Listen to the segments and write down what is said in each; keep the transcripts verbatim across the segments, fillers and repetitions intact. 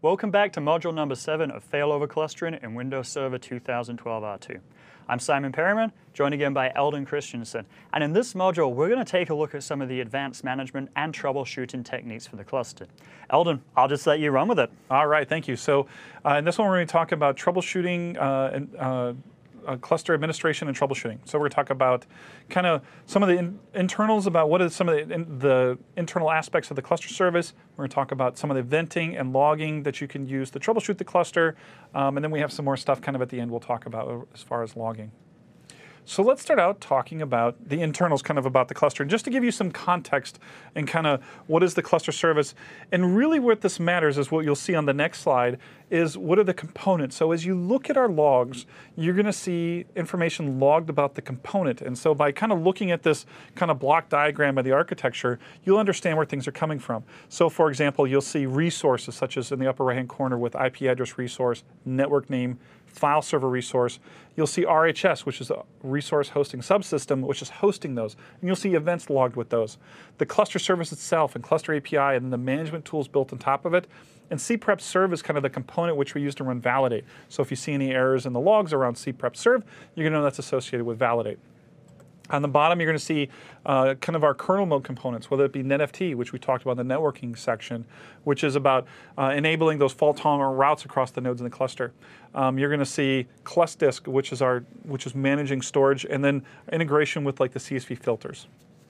Welcome back to module number seven of failover clustering in Windows Server two thousand twelve R two. I'm Simon Perryman, joined again by Eldon Christensen. And in this module, we're going to take a look at some of the advanced management and troubleshooting techniques for the cluster. Eldon, I'll just let you run with it. All right, thank you. So uh, in this one, we're going to talk about troubleshooting uh, and uh, Uh, cluster administration and troubleshooting. So we're going to talk about kind of some of the in internals about what is some of the, in the internal aspects of the cluster service. We're going to talk about some of the venting and logging that you can use to troubleshoot the cluster. Um, and then we have some more stuff kind of at the end we'll talk about as far as logging. So let's start out talking about the internals, kind of about the cluster. And just to give you some context and kind of what is the cluster service. And really what this matters is what you'll see on the next slide is what are the components. So as you look at our logs, you're going to see information logged about the component. And so by kind of looking at this kind of block diagram of the architecture, you'll understand where things are coming from. So for example, you'll see resources such as in the upper right-hand corner with I P address resource, network name, file server resource. You'll see R H S, which is a resource hosting subsystem, which is hosting those. And you'll see events logged with those. The cluster service itself and cluster A P I and then the management tools built on top of it. And cprep serve is kind of the component which we use to run validate. So if you see any errors in the logs around cprep serve, you're going to know that's associated with validate. On the bottom, you're going to see uh, kind of our kernel mode components, whether it be NetFT, which we talked about in the networking section, which is about uh, enabling those fault-tolerant routes across the nodes in the cluster. Um, you're going to see ClustDisk, which is our, which is managing storage, and then integration with like the C S V filters.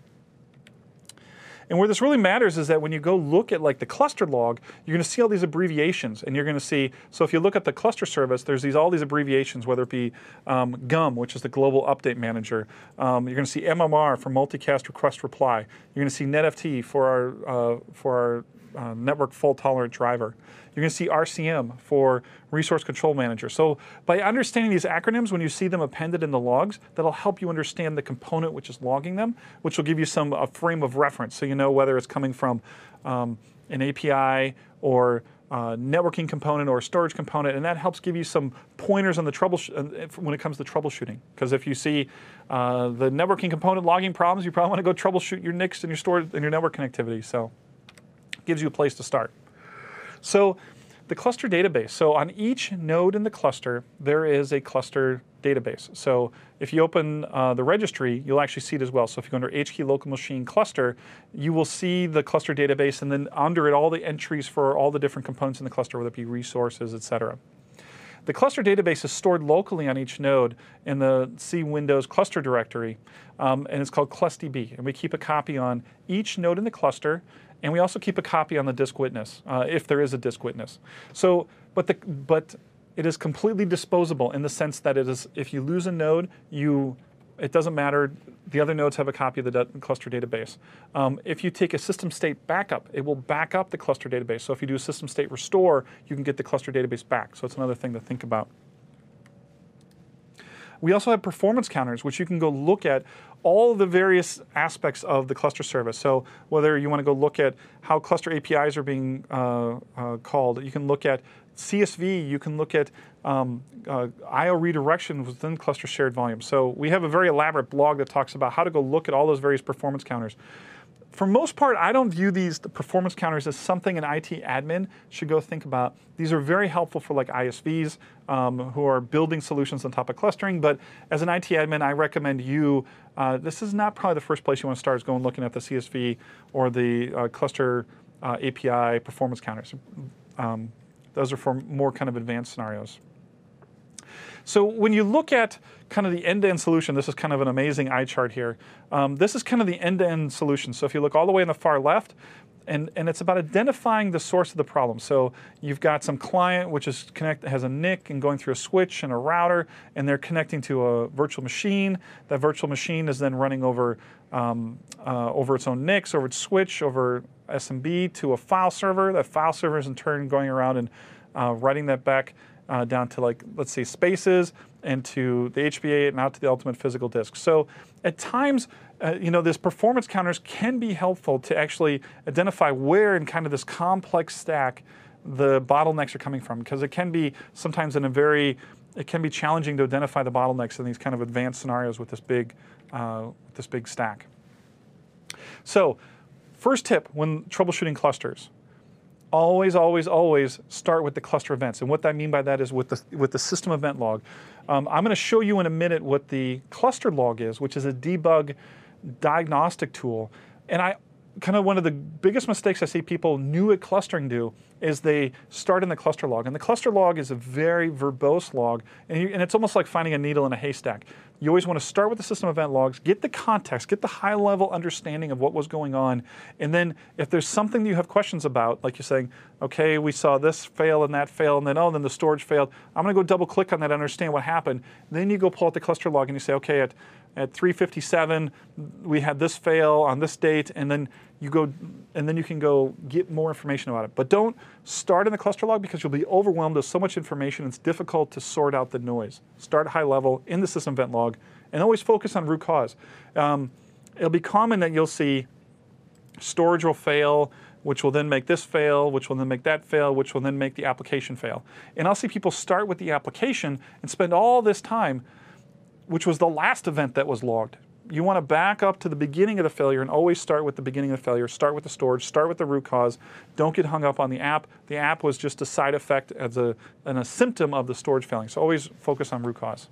And where this really matters is that when you go look at like the cluster log, you're going to see all these abbreviations, and you're going to see. So if you look at the cluster service, there's these all these abbreviations, whether it be um, G U M, which is the Global Update Manager. Um, you're going to see M M R for Multicast Request Reply. You're going to see NetFT for our uh, for our uh, Network Fault Tolerant Driver. You're going to see R C M for Resource Control Manager. So by understanding these acronyms, when you see them appended in the logs, that'll help you understand the component which is logging them, which will give you some a frame of reference, so you know whether it's coming from um, an A P I or uh, networking component or a storage component, and that helps give you some pointers on the trouble when it comes to troubleshooting. Because if you see uh, the networking component logging problems, you probably want to go troubleshoot your N I Cs and your storage and your network connectivity. So it gives you a place to start. So the cluster database. So on each node in the cluster, there is a cluster database. So if you open uh, the registry, you'll actually see it as well. So if you go under H key local machine cluster, you will see the cluster database, and then under it all the entries for all the different components in the cluster, whether it be resources, et cetera. The cluster database is stored locally on each node in the C Windows cluster directory, um, and it's called ClustDB. And we keep a copy on each node in the cluster, and we also keep a copy on the disk witness, uh, if there is a disk witness. So, but the but it is completely disposable in the sense that it is, if you lose a node, you it doesn't matter. The other nodes have a copy of the cluster database. Um, if you take a system state backup, it will back up the cluster database. So if you do a system state restore, you can get the cluster database back. So it's another thing to think about. We also have performance counters, which you can go look at all the various aspects of the cluster service. So whether you want to go look at how cluster A P Is are being uh, uh, called, you can look at C S V, you can look at um, uh, I O redirection within cluster shared volume. So we have a very elaborate blog that talks about how to go look at all those various performance counters. For most part, I don't view these the performance counters as something an I T admin should go think about. These are very helpful for like I S Vs um, who are building solutions on top of clustering. But as an I T admin, I recommend you, uh, this is not probably the first place you want to start, is going looking at the C S V or the uh, cluster uh, A P I performance counters. Um, those are for more kind of advanced scenarios. So when you look at kind of the end-to-end solution, this is kind of an amazing eye chart here. Um, this is kind of the end-to-end solution. So if you look all the way on the far left, and, and it's about identifying the source of the problem. So you've got some client which is connect, has a N I C and going through a switch and a router, and they're connecting to a virtual machine. That virtual machine is then running over, um, uh, over its own N I C, over its switch, over S M B to a file server. That file server is in turn going around and uh, writing that back Uh, down to like, let's say, spaces, and to the H B A and out to the ultimate physical disk. So at times, uh, you know, this performance counters can be helpful to actually identify where in kind of this complex stack the bottlenecks are coming from, because it can be sometimes in a very, it can be challenging to identify the bottlenecks in these kind of advanced scenarios with this big, uh, with this big stack. So first tip when troubleshooting clusters, always, always, always start with the cluster events. And what I mean by that is with the, with the system event log. Um, I'm going to show you in a minute what the cluster log is, which is a debug diagnostic tool. And I kind of one of the biggest mistakes I see people new at clustering do is they start in the cluster log. And the cluster log is a very verbose log, and, you, and it's almost like finding a needle in a haystack. You always want to start with the system event logs, get the context, get the high-level understanding of what was going on, and then if there's something that you have questions about, like you're saying, okay, we saw this fail and that fail, and then, oh, then the storage failed. I'm going to go double-click on that and understand what happened. Then you go pull out the cluster log and you say, okay, at, at three fifty-seven, we had this fail on this date, and then you go, and then you can go get more information about it. But don't start in the cluster log because you'll be overwhelmed. There's so much information, it's difficult to sort out the noise. Start high level in the system event log, and always focus on root cause. Um, it'll be common that you'll see storage will fail, which will then make this fail, which will then make that fail, which will then make the application fail. And I'll see people start with the application and spend all this time, which was the last event that was logged. You want to back up to the beginning of the failure and always start with the beginning of the failure. Start with the storage, start with the root cause. Don't get hung up on the app. The app was just a side effect as a, and a symptom of the storage failing. So always focus on root cause.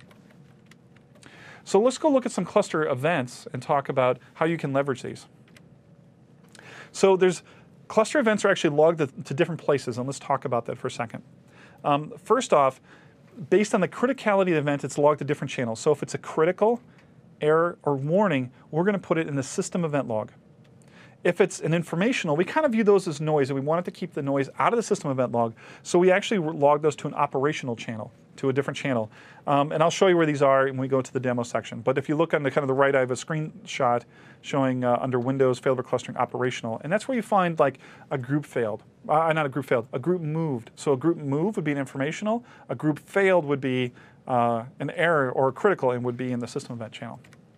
So let's go look at some cluster events and talk about how you can leverage these. So there's cluster events are actually logged to different places, and let's talk about that for a second. Um, first off, based on the criticality of the event, it's logged to different channels. So if it's a critical, error, or warning, we're going to put it in the system event log. If it's an informational, we kind of view those as noise, and we wanted to keep the noise out of the system event log, so we actually log those to an operational channel, to a different channel. Um, and I'll show you where these are when we go to the demo section. But if you look on the kind of the right, I have a screenshot showing uh, under Windows failover clustering operational, and that's where you find like a group failed. Uh, not a group failed, a group moved. So a group move would be an informational, a group failed would be uh, an error or a critical and would be in the system event channel.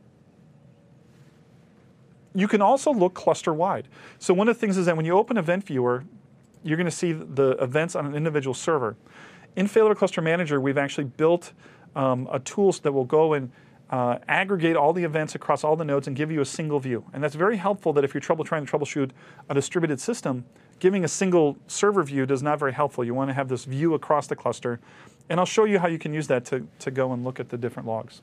You can also look cluster-wide. So one of the things is that when you open Event Viewer, you're going to see the events on an individual server. In Failover Cluster Manager, we've actually built um, a tool that will go and uh, aggregate all the events across all the nodes and give you a single view. And that's very helpful that if you're trouble trying to troubleshoot a distributed system, giving a single server view is not very helpful. You want to have this view across the cluster. And I'll show you how you can use that to, to go and look at the different logs.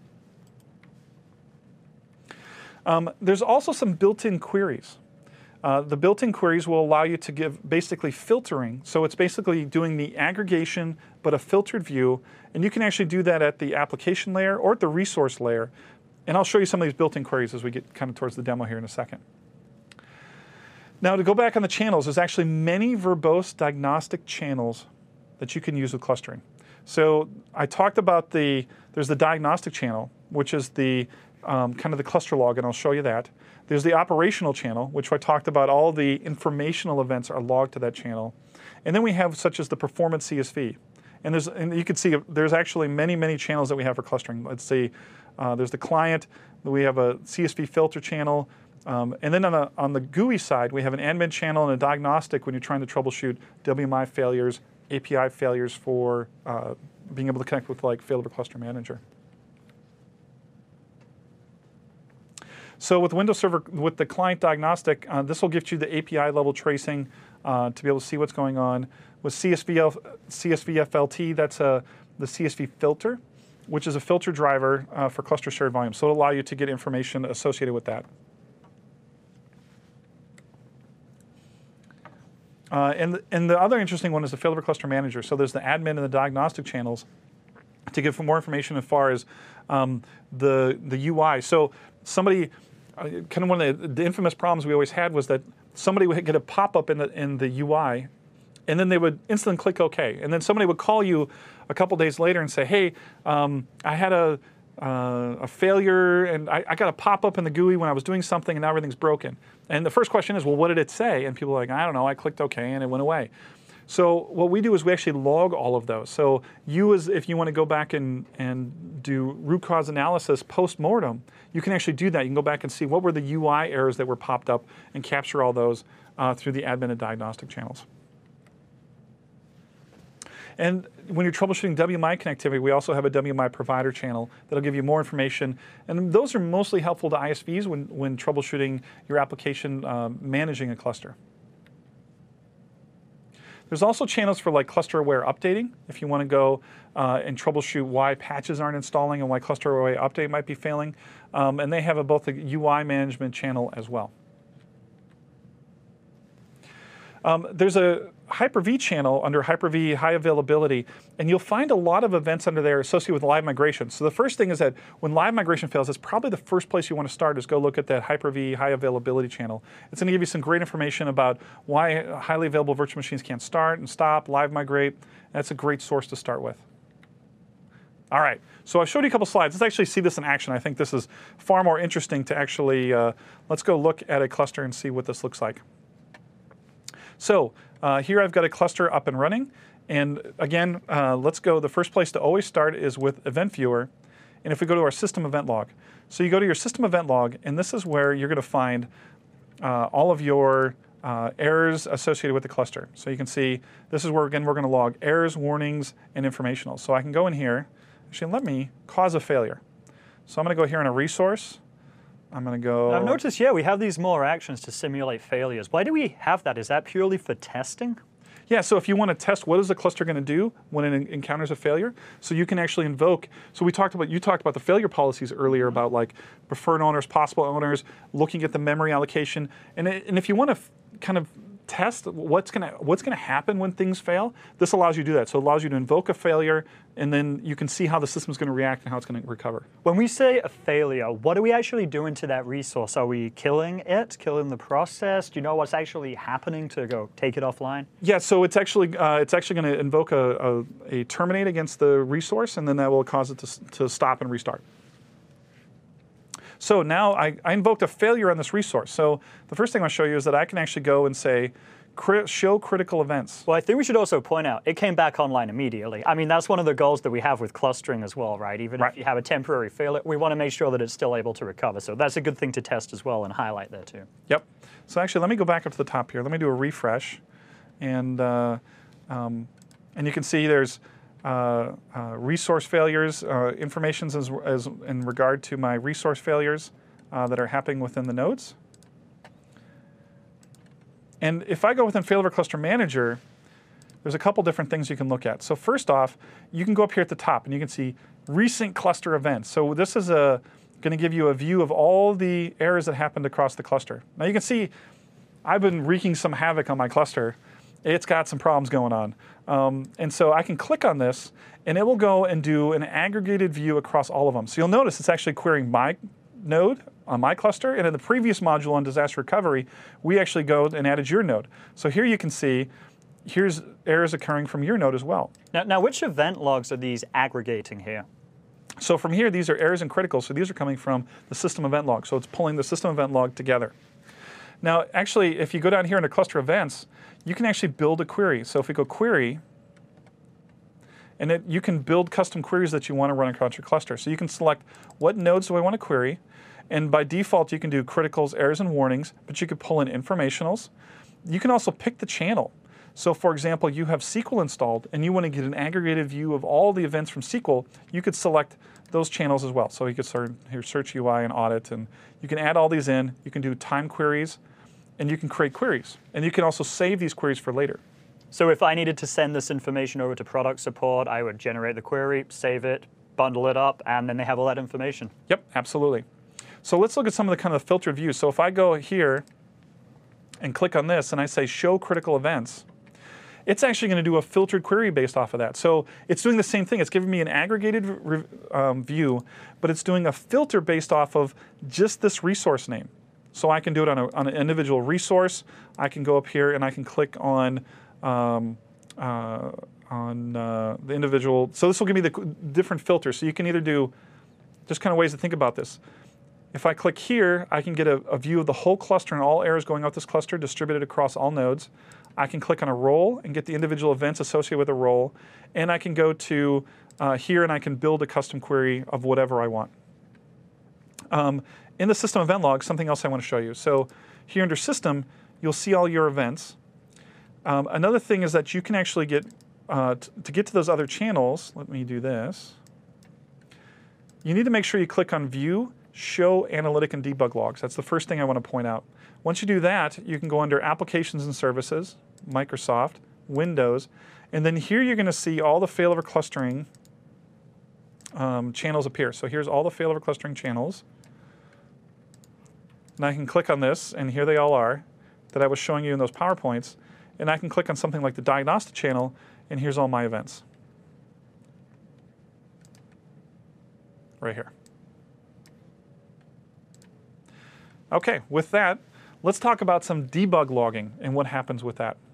Um, there's also some built-in queries. Uh, the built-in queries will allow you to give basically filtering. So it's basically doing the aggregation, but a filtered view. And you can actually do that at the application layer or at the resource layer. And I'll show you some of these built-in queries as we get kind of towards the demo here in a second. Now to go back on the channels, there's actually many verbose diagnostic channels that you can use with clustering. So I talked about the, there's the diagnostic channel, which is the Um, kind of the cluster log, and I'll show you that. There's the operational channel, which I talked about. All the informational events are logged to that channel. And then we have such as the performance C S V. And, there's, and you can see there's actually many, many channels that we have for clustering. Let's see, uh, there's the client, we have a C S V filter channel, um, and then on the, on the G U I side, we have an admin channel and a diagnostic when you're trying to troubleshoot W M I failures, A P I failures for uh, being able to connect with like Failover Cluster Manager. So with Windows Server, with the client diagnostic, uh, this will give you the A P I level tracing uh, to be able to see what's going on. With C S V L, C S V F L T, that's uh, the C S V filter, which is a filter driver uh, for cluster shared volume. So it'll allow you to get information associated with that. Uh, and, the, and the other interesting one is the Failover Cluster Manager. So there's the admin and the diagnostic channels to give more information as far as um, the, the U I. So somebody, uh, kind of one of the, the infamous problems we always had was that somebody would get a pop-up in the, in the U I, and then they would instantly click OK. And then somebody would call you a couple days later and say, hey, um, I had a, uh, a failure, and I, I got a pop-up in the G U I when I was doing something, and now everything's broken. And the first question is, well, what did it say? And people are like, I don't know, I clicked OK, and it went away. So what we do is we actually log all of those. So you, as if you want to go back and, and do root cause analysis post-mortem, you can actually do that. You can go back and see what were the U I errors that were popped up and capture all those uh, through the admin and diagnostic channels. And when you're troubleshooting W M I connectivity, we also have a W M I provider channel that'll give you more information. And those are mostly helpful to I S Vs when, when troubleshooting your application uh, managing a cluster. There's also channels for like cluster-aware updating, if you want to go uh, and troubleshoot why patches aren't installing and why cluster-aware update might be failing. Um, and they have a, both a U I management channel as well. Um, there's a Hyper-V channel under Hyper-V High Availability, and you'll find a lot of events under there associated with live migration. So the first thing is that when live migration fails, it's probably the first place you want to start is go look at that Hyper-V High Availability channel. It's going to give you some great information about why highly available virtual machines can't start and stop, live migrate. That's a great source to start with. All right, so I showed you a couple slides. Let's actually see this in action. I think this is far more interesting to actually, uh, let's go look at a cluster and see what this looks like. So uh, here I've got a cluster up and running. And again, uh, let's go. The first place to always start is with Event Viewer. And if we go to our system event log. So you go to your system event log, and this is where you're going to find uh, all of your uh, errors associated with the cluster. So you can see this is where, again, we're going to log errors, warnings, and informationals. So I can go in here. Actually, let me cause a failure. So I'm going to go here in a resource. I'm going to go. I've noticed, yeah, we have these more actions to simulate failures. Why do we have that? Is that purely for testing? Yeah, so if you want to test what is the cluster going to do when it encounters a failure, so you can actually invoke. So we talked about, you talked about the failure policies earlier about like preferred owners, possible owners, looking at the memory allocation, and it, and if you want to kind of test what's going to what's going to happen when things fail, this allows you to do that. So it allows you to invoke a failure, and then you can see how the system's going to react and how it's going to recover. When we say a failure, what are we actually doing to that resource? Are we killing it, killing the process? Do you know what's actually happening to go take it offline? Yeah, so it's actually uh, it's actually going to invoke a, a, a terminate against the resource, and then that will cause it to, to stop and restart. So now I, I invoked a failure on this resource. So the first thing I'll show you is that I can actually go and say, crit show critical events. Well, I think we should also point out, it came back online immediately. I mean, that's one of the goals that we have with clustering as well, right? Even right. if you have a temporary failure, we want to make sure that it's still able to recover. So that's a good thing to test as well and highlight there too. Yep. So actually, let me go back up to the top here. Let me do a refresh. And, uh, um, and you can see there's Uh, uh, resource failures, uh, informations as, as in regard to my resource failures uh, that are happening within the nodes. And if I go within Failover Cluster Manager, there's a couple different things you can look at. So first off, you can go up here at the top and you can see recent cluster events. So this is a going to give you a view of all the errors that happened across the cluster. Now you can see I've been wreaking some havoc on my cluster. It's got some problems going on. Um, and so I can click on this, and it will go and do an aggregated view across all of them. So you'll notice it's actually querying my node on my cluster, and in the previous module on disaster recovery, we actually go and added your node. So here you can see, here's errors occurring from your node as well. Now, now which event logs are these aggregating here? So from here, these are errors and criticals. So these are coming from the system event log. So it's pulling the system event log together. Now, actually, if you go down here into cluster events, you can actually build a query. So if we go query, and it, you can build custom queries that you want to run across your cluster. So you can select what nodes do I want to query, and by default, you can do criticals, errors, and warnings, but you could pull in informationals. You can also pick the channel. So for example, you have S Q L installed, and you want to get an aggregated view of all the events from S Q L, you could select those channels as well. So you could start here, search U I and audit, and you can add all these in. You can do time queries, and you can create queries. And you can also save these queries for later. So if I needed to send this information over to product support, I would generate the query, save it, bundle it up, and then they have all that information. Yep, absolutely. So let's look at some of the kind of filtered views. So if I go here and click on this and I say show critical events, it's actually going to do a filtered query based off of that. So it's doing the same thing. It's giving me an aggregated um, view, but it's doing a filter based off of just this resource name. So I can do it on, a, on an individual resource. I can go up here and I can click on um, uh, on uh, the individual. So this will give me the different filters. So you can either do just kind of ways to think about this. If I click here, I can get a, a view of the whole cluster and all errors going out this cluster distributed across all nodes. I can click on a role and get the individual events associated with a role. And I can go to uh, here and I can build a custom query of whatever I want. Um, in the system event log, something else I want to show you. So here under system, you'll see all your events. Um, another thing is that you can actually get, uh, to get to those other channels, let me do this. You need to make sure you click on view, show analytic and debug logs. That's the first thing I want to point out. Once you do that, you can go under applications and services, Microsoft, Windows, and then here you're going to see all the failover clustering um, channels appear. So here's all the failover clustering channels. And I can click on this, and here they all are that I was showing you in those PowerPoints. And I can click on something like the diagnostic channel, and here's all my events. Right here. Okay, with that, let's talk about some debug logging and what happens with that.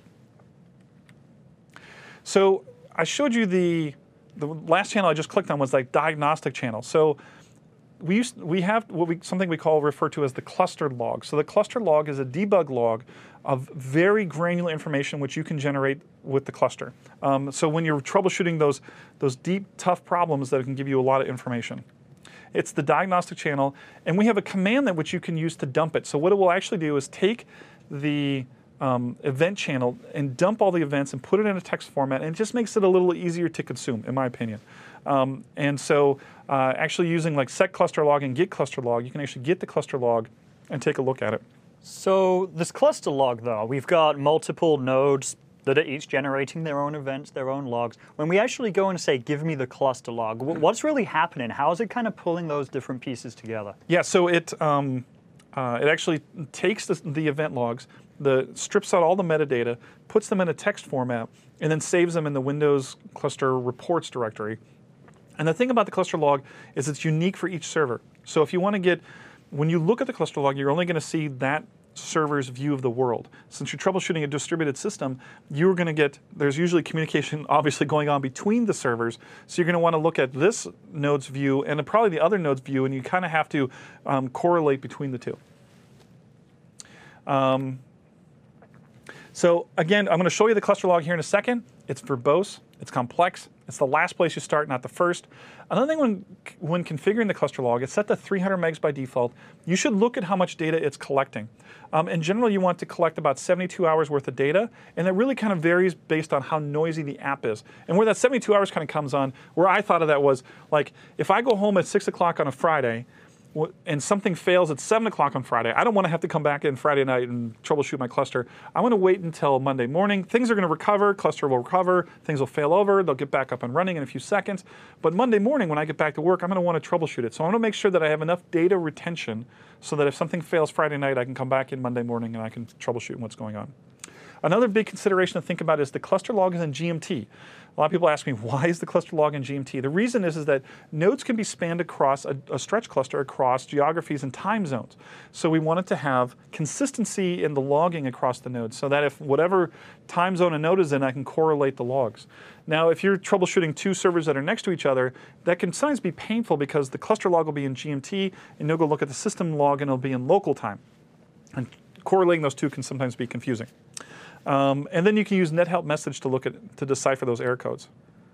So I showed you the, the last channel I just clicked on was like diagnostic channel. So we used, we have what we, something we call refer to as the cluster log. So the cluster log is a debug log of very granular information which you can generate with the cluster. Um, so when you're troubleshooting those, those deep, tough problems that can give you a lot of information. It's the diagnostic channel, and we have a command that which you can use to dump it. So what it will actually do is take the um, event channel and dump all the events and put it in a text format, and it just makes it a little easier to consume, in my opinion. Um, and so uh, actually using like set cluster log and get cluster log, you can actually get the cluster log and take a look at it. So this cluster log, though, we've got multiple nodes that are each generating their own events, their own logs. When we actually go and say, give me the cluster log, what's really happening? How is it kind of pulling those different pieces together? Yeah, so it, um, uh, it actually takes the, the event logs, the, strips out all the metadata, puts them in a text format, and then saves them in the Windows cluster reports directory. And the thing about the cluster log is it's unique for each server. So if you want to get, when you look at the cluster log, you're only going to see that server's view of the world. Since you're troubleshooting a distributed system, you're going to get, there's usually communication obviously going on between the servers, so you're going to want to look at this node's view and probably the other node's view, and you kind of have to um, correlate between the two. Um, so again, I'm going to show you the cluster log here in a second. It's verbose, it's complex, it's the last place you start, not the first. Another thing when, when configuring the cluster log, it's set to three hundred megs by default. You should look at how much data it's collecting. Um, in general, you want to collect about seventy-two hours worth of data, and that really kind of varies based on how noisy the app is. And where that seventy-two hours kind of comes on, where I thought of that was, like, if I go home at six o'clock on a Friday, and something fails at seven o'clock on Friday, I don't want to have to come back in Friday night and troubleshoot my cluster. I want to wait until Monday morning. Things are going to recover, cluster will recover, things will fail over, they'll get back up and running in a few seconds. But Monday morning when I get back to work, I'm going to want to troubleshoot it. So I want to make sure that I have enough data retention so that if something fails Friday night, I can come back in Monday morning and I can troubleshoot what's going on. Another big consideration to think about is the cluster log is in G M T. A lot of people ask me, why is the cluster log in G M T? The reason is, is that nodes can be spanned across a, a stretch cluster across geographies and time zones. So we wanted to have consistency in the logging across the nodes so that if whatever time zone a node is in, I can correlate the logs. Now, if you're troubleshooting two servers that are next to each other, that can sometimes be painful because the cluster log will be in G M T and you'll go look at the system log and it'll be in local time. And correlating those two can sometimes be confusing. Um, and then you can use NetHelp message to look at to decipher those error codes.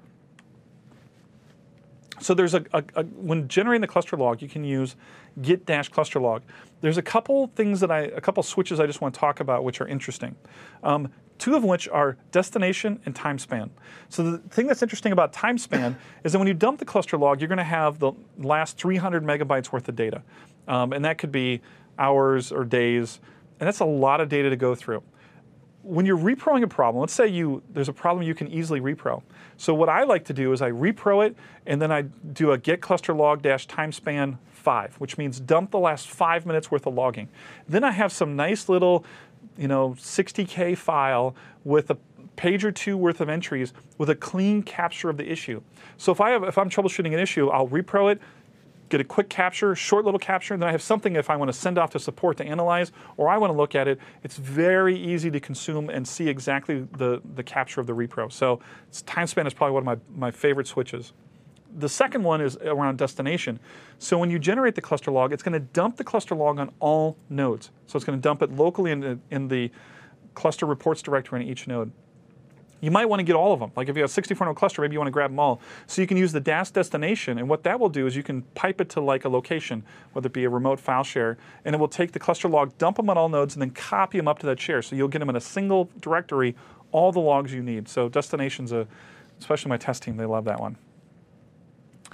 So there's a, a, a when generating the cluster log, you can use git dash cluster log. There's a couple things that I, a couple switches I just want to talk about which are interesting. Um, two of which are destination and time span. So the thing that's interesting about time span is that when you dump the cluster log, you're going to have the last three hundred megabytes worth of data, um, and that could be hours or days, and that's a lot of data to go through. When you're reproing a problem, let's say you there's a problem you can easily repro. So what I like to do is I repro it, and then I do a get cluster log dash time span five, which means dump the last five minutes worth of logging. Then I have some nice little, you know, sixty K file with a page or two worth of entries with a clean capture of the issue. So if I have if I'm troubleshooting an issue, I'll repro it, get a quick capture, short little capture, and then I have something if I want to send off to support to analyze, or I want to look at it. It's very easy to consume and see exactly the, the capture of the repro. So time span is probably one of my, my favorite switches. The second one is around destination. So when you generate the cluster log, it's going to dump the cluster log on all nodes. So it's going to dump it locally in the, in the cluster reports directory in each node. You might want to get all of them. Like if you have a sixty-four node cluster, maybe you want to grab them all. So you can use the dash destination, and what that will do is you can pipe it to like a location, whether it be a remote file share, and it will take the cluster log, dump them on all nodes, and then copy them up to that share. So you'll get them in a single directory, all the logs you need. So destination's a, especially my test team, they love that one.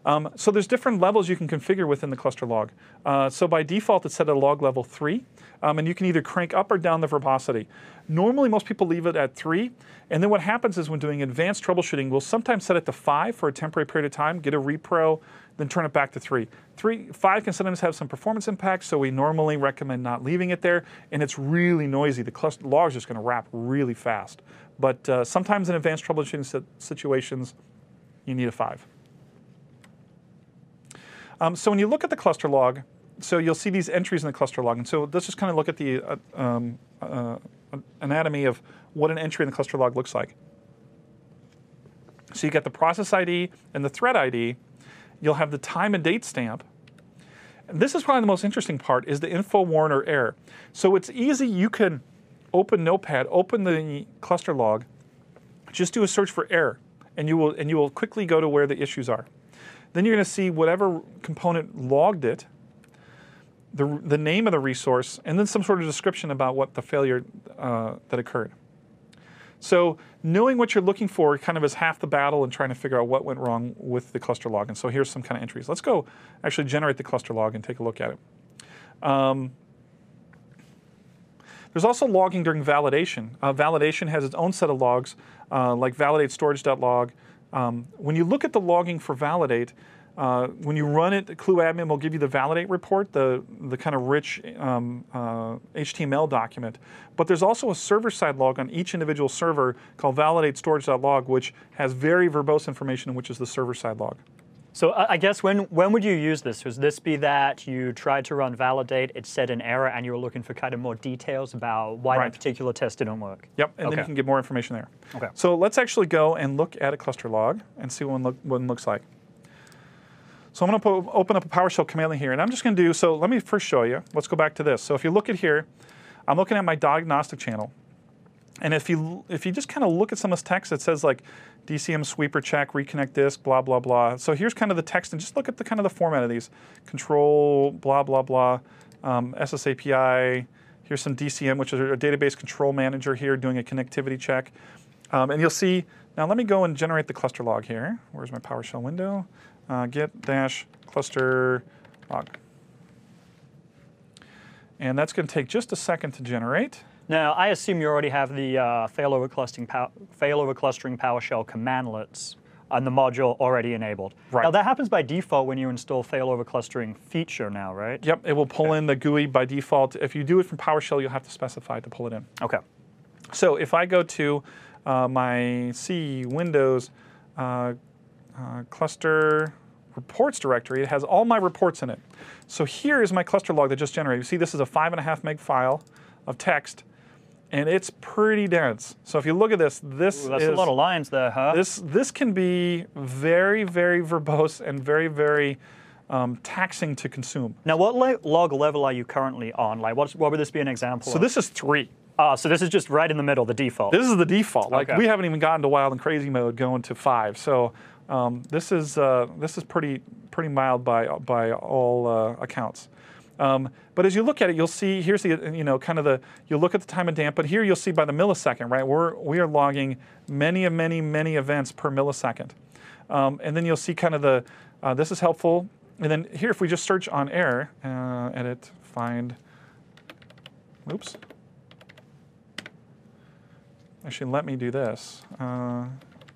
Um, so there's different levels you can configure within the cluster log. Uh, so by default, it's set at log level three, um, and you can either crank up or down the verbosity. Normally, most people leave it at three, and then what happens is when doing advanced troubleshooting, we'll sometimes set it to five for a temporary period of time, get a repro, then turn it back to three. Three, five can sometimes have some performance impacts, so we normally recommend not leaving it there, and it's really noisy. The cluster log is just going to wrap really fast. But uh, sometimes in advanced troubleshooting situations, you need a five. Um, so when you look at the cluster log, so you'll see these entries in the cluster log. And so let's just kind of look at the uh, um, uh, anatomy of what an entry in the cluster log looks like. So you get the process I D and the thread I D. You'll have the time and date stamp. And this is probably the most interesting part, is the info warn or error. So it's easy. You can open Notepad, open the cluster log, just do a search for error, and you will and you will quickly go to where the issues are. Then you're going to see whatever component logged it, the, the name of the resource, and then some sort of description about what the failure uh, that occurred. So knowing what you're looking for kind of is half the battle in trying to figure out what went wrong with the cluster log. And so here's some kind of entries. Let's go actually generate the cluster log and take a look at it. Um, There's also logging during validation. Uh, validation has its own set of logs, uh, like validate storage.log. Um, when you look at the logging for validate, uh, when you run it, ClueAdmin will give you the validate report, the, the kind of rich um, uh, H T M L document. But there's also a server-side log on each individual server called validate storage.log, which has very verbose information, which is the server-side log. So I guess when, when would you use this? Would this be that you tried to run validate, it said an error, and you were looking for kind of more details about why Right. that particular test didn't work? Yep, and Okay. then you can get more information there. Okay. So let's actually go and look at a cluster log and see what one, look, what one looks like. So I'm going to open up a PowerShell command line here, and I'm just going to do, so let me first show you. Let's go back to this. So if you look at here, I'm looking at my diagnostic channel. And if you if you just kind of look at some of this text, it says like D C M sweeper check, reconnect disk, blah, blah, blah. So here's kind of the text, and just look at the kind of the format of these. Control, blah, blah, blah, um, S S A P I. Here's some D C M, which is a database control manager here doing a connectivity check. Um, and you'll see, now let me go and generate the cluster log here. Where's my PowerShell window? Uh, get dash cluster log. And that's going to take just a second to generate. Now, I assume you already have the uh, failover clustering, pow failover clustering PowerShell commandlets on the module already enabled. Right. Now, that happens by default when you install failover clustering feature now, right? Yep, it will pull Okay. in the G U I by default. If you do it from PowerShell, you'll have to specify to pull it in. Okay. So if I go to uh, my C Windows uh, uh, cluster reports directory, it has all my reports in it. So here is my cluster log that just generated. You see this is a five and a half meg file of text, and it's pretty dense. So if you look at this, this Ooh, that's is a lot of lines there, huh? this this can be very, very verbose and very, very um, taxing to consume. Now, what le log level are you currently on? Like, what's, what would this be an example So of? this is three. Ah, so this is just right in the middle, the default. This is the default. Like Okay. we haven't even gotten to wild and crazy mode going to five. So um, this is uh, this is pretty pretty mild by by all uh, accounts. Um, but as you look at it, you'll see here's the you know kind of the you'll look at the time and damp, but here you'll see by the millisecond, right? We're we are logging many many many events per millisecond, um, and then you'll see kind of the uh, this is helpful. And then here, if we just search on error, uh, edit, find, oops. Actually, let me do this. Uh,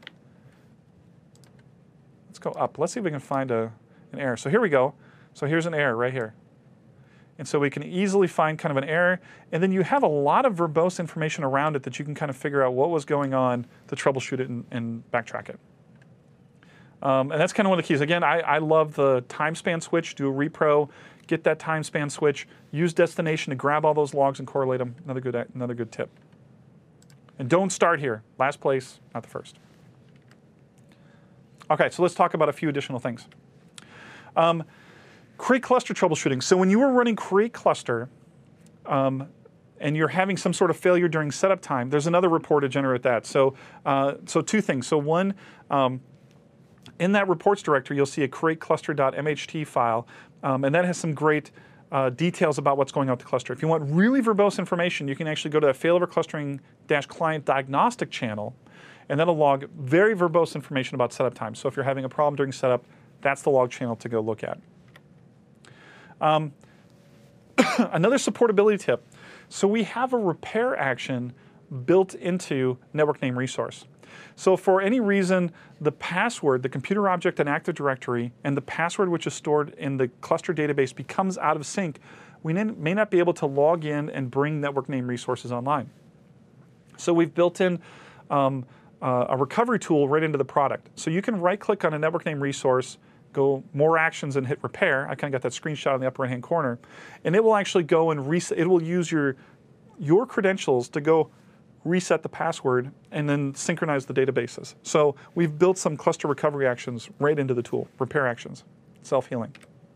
let's go up. Let's see if we can find a, an error. So here we go. So here's an error right here. And so we can easily find kind of an error. And then you have a lot of verbose information around it that you can kind of figure out what was going on to troubleshoot it and, and backtrack it. Um, and that's kind of one of the keys. Again, I, I love the time span switch. Do a repro, get that time span switch, use destination to grab all those logs and correlate them. Another good, another good tip. And don't start here. Last place, not the first. Okay, so let's talk about a few additional things. Um, create cluster troubleshooting. So when you were running create cluster, um, and you're having some sort of failure during setup time, there's another report to generate that. So, uh, so two things. So one, um, in that reports directory, you'll see a create cluster.mht file, um, and that has some great Uh, details about what's going on with the cluster. If you want really verbose information, you can actually go to that failover clustering dash client diagnostic channel, and that'll log very verbose information about setup time. So if you're having a problem during setup, That's the log channel to go look at. Um, another supportability tip. So we have a repair action built into network name resource. So for any reason, the password, the computer object in Active Directory, and the password which is stored in the cluster database becomes out of sync, we may not be able to log in and bring network name resources online. So we've built in um, uh, a recovery tool right into the product. So you can right-click on a network name resource, go more actions and hit repair. I kind of got that screenshot in the upper right-hand corner. And it will actually go and reset, it will use your, your credentials to go reset the password and then synchronize the databases. So we've built some cluster recovery actions right into the tool, repair actions, self-healing.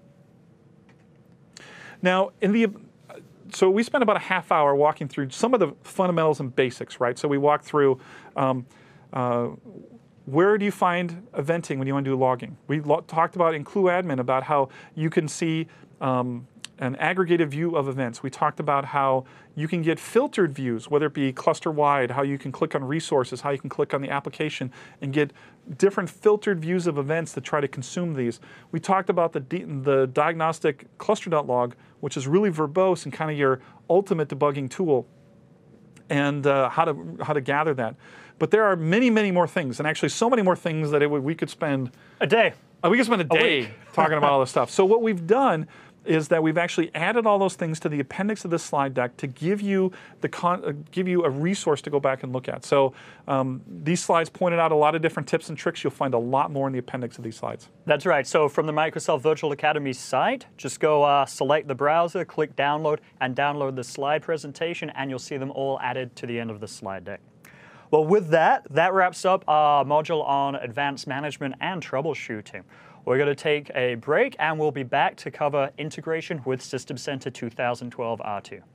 Now, in the so we spent about a half hour walking through some of the fundamentals and basics, right? So we walked through um, uh, where do you find eventing when you want to do logging? We lo talked about in ClueAdmin about how you can see um, an aggregated view of events. We talked about how you can get filtered views, whether it be cluster-wide, how you can click on resources, how you can click on the application and get different filtered views of events that try to consume these. We talked about the, the diagnostic cluster.log, which is really verbose and kind of your ultimate debugging tool, and uh, how to how to gather that. But there are many, many more things, and actually so many more things that it would, we could spend a day. Uh, we could spend a day a talking about all this stuff. So what we've done is that we've actually added all those things to the appendix of this slide deck to give you the con uh, give you a resource to go back and look at. So um, these slides pointed out a lot of different tips and tricks. You'll find a lot more in the appendix of these slides. That's right. So from the Microsoft Virtual Academy site, just go uh, select the browser, click download, and download the slide presentation, and you'll see them all added to the end of the slide deck. Well, with that, that wraps up our module on advanced management and troubleshooting. We're going to take a break, and we'll be back to cover integration with System Center two thousand twelve R two.